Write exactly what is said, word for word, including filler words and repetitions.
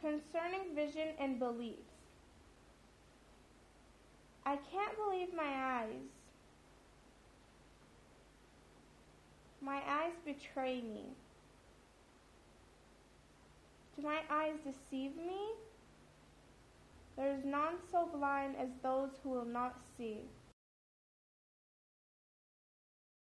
concerning vision and belief. I can't believe my eyes. My eyes betray me. Do my eyes deceive me? There is none so blind as those who will not see.